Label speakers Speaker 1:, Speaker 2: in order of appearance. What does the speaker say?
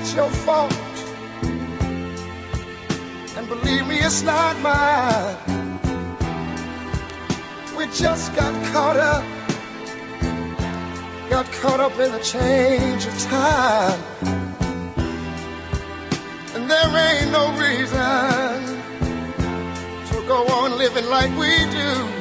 Speaker 1: not your fault. And believe me, it's not mine. We just got caught up in the change of time. And there ain't no reason to go on living like we do.